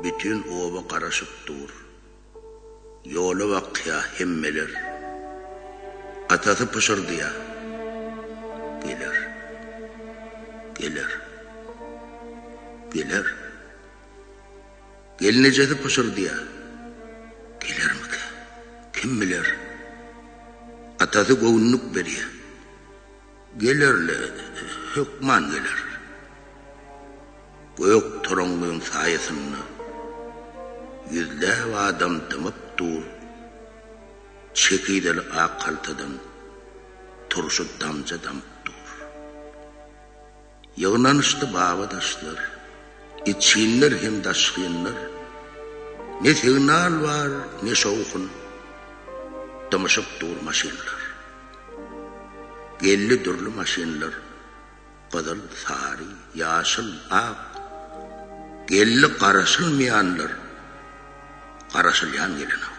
bütün ova qarashıp dur. Yolu vakya hemmeler. Atası pışırdı ya. Gelir. Gelir. Gelir. Gelinecedi pışırdı ya. Gelir mi ki? Kim bilir? Atası goğunluk veriyor. Gelirle hükman gelir. Gök toronluğun sayesinde yüzler adam tımıp dur. Çekidel akaltadan turşu damca damıp dur. Yığınanıştı babadaşlar. İçinler hem daşkınlar. Ne signal var ne soğukun. Tımışıp dur maşinler. Gelli dürlü maşinler. Kızıl, sarı, yaşıl, ak. Gelli qarasılmayanlar. Qarasılyan gelin ak.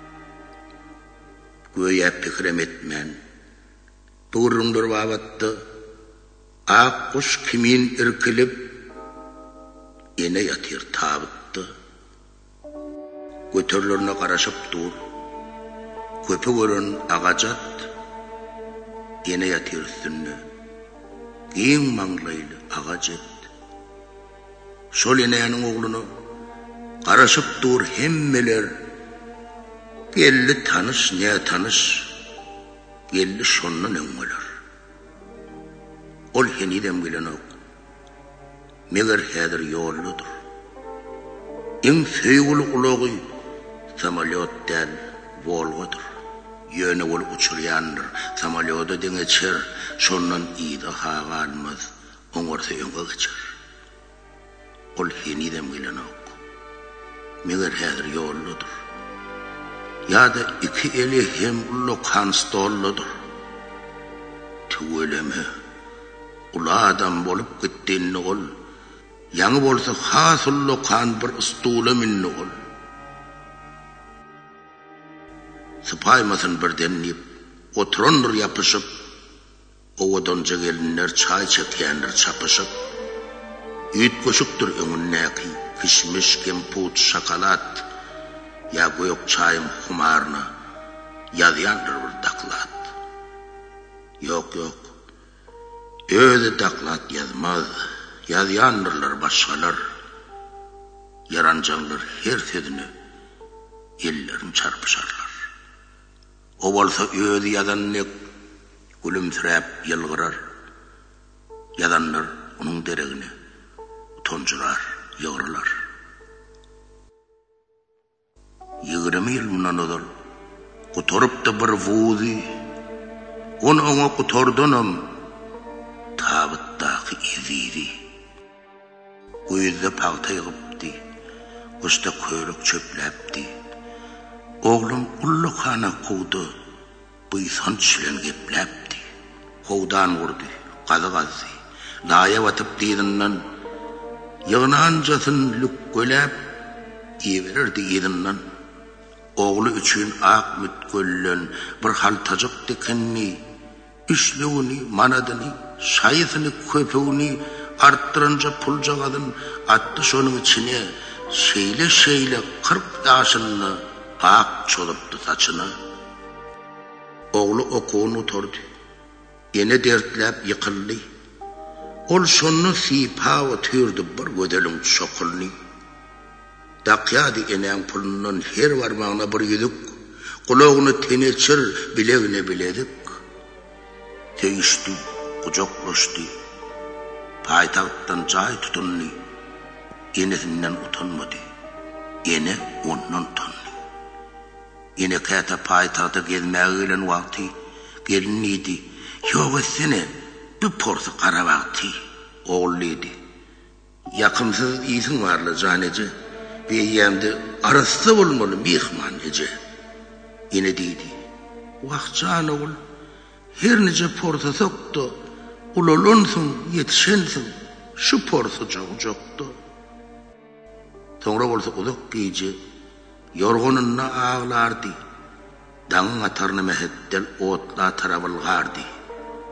Göğe pikrem etmen. Tuğrumdur babattı. Ak kuş kimin irkilip ene yatır tabıttı. Götürlerine qarasıp dur. Köpü görün ağacat. Ene yatır üstünne. Giyin manglaylı ağacet. Şol eneyanın oğlunu qarasıp dur hemmeler. Gelli tanış ne tanış. Gelli şonun öngöler. Ol henidem bilen ok. Meğer hedir yolludur. En feygül uluğu samalyot del Volgodur. Yöne ol uçuryandır. Samalyoda deneçer. Şonun iyide hağa almaz. Oңorsa öngö geçer. Ol henidem bilen ok. Meğer hedir yolludur. Ya da iki eli hem ullu kanstolludur. Tüveleme. Ula adam bolup gittiğini ol. Yanı bolsa hasullu kan bir ıstula minni ol. Sıpaymasın bir denleyip, oturundur yapışıp, oğudonca gelinler çay çekeyenler çapışıp, üyt koşuktur önünneki, kişmiş, kemput, şakalat, ya koyuk çayım humarına, yadıyandır bir daklat. Yok yok, öyle daklat yazmaz, yadıyandırlar başkalar, yarancanlar her sözünü, ellerin çarpışarlar. O bolsa öğüdü yadanlık gülümsirep yılgırar. Yadanlar onun deregini toncurar, yığırlar. 20 yıl bundan odur. Kutorup da bir vuzi. Onu ona kutordunum. Tabıttaki iziydi. Uyuzda pağta yığıptı. Usta köylük çöplepti. Oğlum ullu kana kuğdu. Bıysan çilen geplepti. Kovdan vurdu. Kazı kazı. Laya vatıp deydinden. Yığınancasın lük gölep. İyi verirdi yedinden. Oğlu üçün ak mütköllen bir haltacık dikenni. Işlığını, manadını, şayısını, köpeğini arttırınca pulcağadın attı şonun içine. Şeyle şeyle 40 yaşını ak çoluptu saçını. Oğlu okuğunu oturdu. Yine dertlep yıkıldı. Ol şonu sipava türdü bir gödelin çokulni. Dakyadı enen pulunun her varmağına bir yüdük. Kulağını teneçir bileğine biledik. Teişti, kucaklaştı. Paytahttan cay tutunlu. Enesinden utanmadı. Ene ondan utanlı. Ene kayta paytahta gezmeğiyle vakti geliniydi. Yok etsene bir porsu kara vakti. Oğluydu. Yakımsız iyisin varlı caneci. Bir yemde arası olmalı mihman ece. Ene dedi. Vakcan oğul. Her nice porsu soktu. Ululunsun, yetişensin. Şu porsu çoktu. Sonra olsa uzak gece. Yorgununna ağlardı. Dağın atarını mehettel otla tarabılgardı.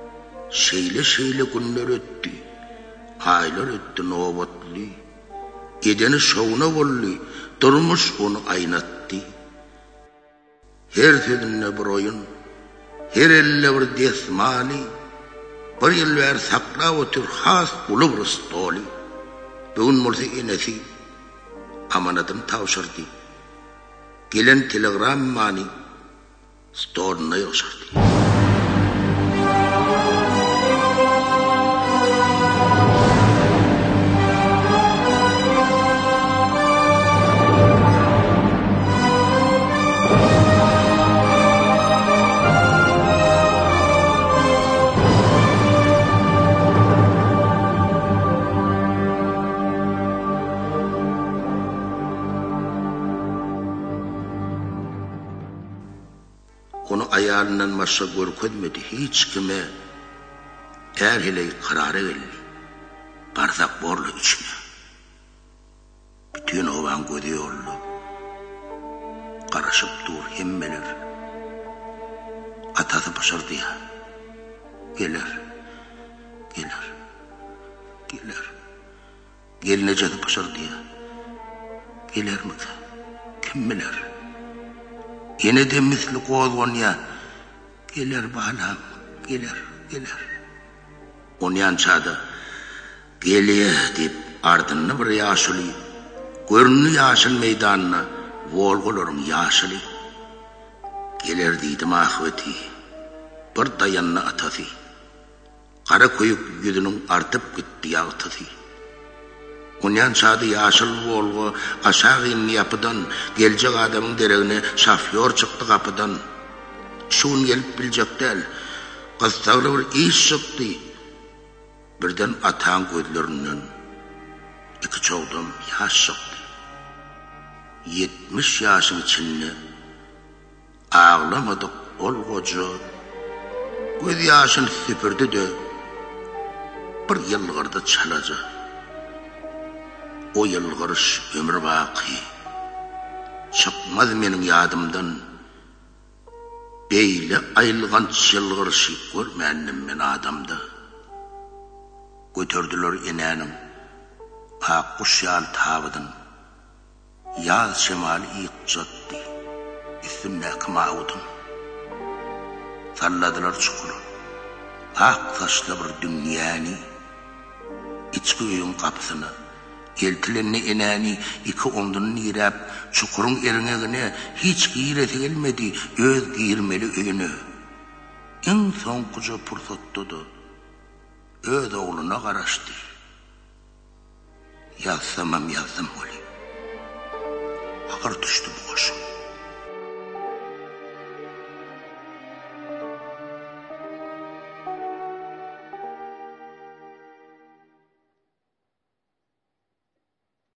Şeyle günler öttü. Aylar öttü nobatlı. Edeni şoğuna bolly, durmuş onu aynatdy. Her sözüne bir oyun, her elle bir desmali, bir ýyllar saklap otur has ulu bir stoli. Bugün bolsa enesi amanatyn tawşyrdy. Gelen telegram mani stoluna ýokşardy. Onu ayarından başka görkezmedi hiç kime. Her hele kararı geldi. Barzak borlu içine. Bütün ovan gödüyorlu. Karaşıp dur hemmeler. Atası pışırdı ya. Gelir. Gelinece pışırdı ya. Gelir mi ki? Kim bilir? Yine de misli kozgon ya. Gelir balam, gelir. Onyan çadı. Geliye deyip ardını bir yaşılı. Görünü yaşıl meydanına. Volgolorun yaşılı. Gelir deydim ahveti. Bir dayanına atası. Kara koyup yüzünün artıp gitti yağıtısı. Onyan çadı yaşıl volgo aşağı inni yapıdan gelecek adamın deregine şafyor çıktı kapıdan. Şun gelip bilecek del. Kızsağlı bir iş çıktı. Birden atan gözlerinden iki çoğdum yaş çıktı. 70 yaşın içinde ağlamadık ol koca. Göz yaşını süpürdü de bir yılgırda çalacak. O yılgırış ömür baki. Çıkmaz menin yadımdan. Beyle ayılgan yılgırışı görmendim men adamda. Götürdüler enenim. Ak kuşyal tabıdın. Yaz şemali yıkcattı. Üstümde kımavudum. Salladılar çukuru. Ak taşla bir dünyani. İçki uyun kapısını. Eltilerini enani iki ondunu nirap, çukurun erinegine hiç giyreti gelmedi öz giyirmeli öyünü. En son kuca pırsattıdı. Öz oğluna karaştı. Yazsamam yazdım oli. Akar düştü bu koşum.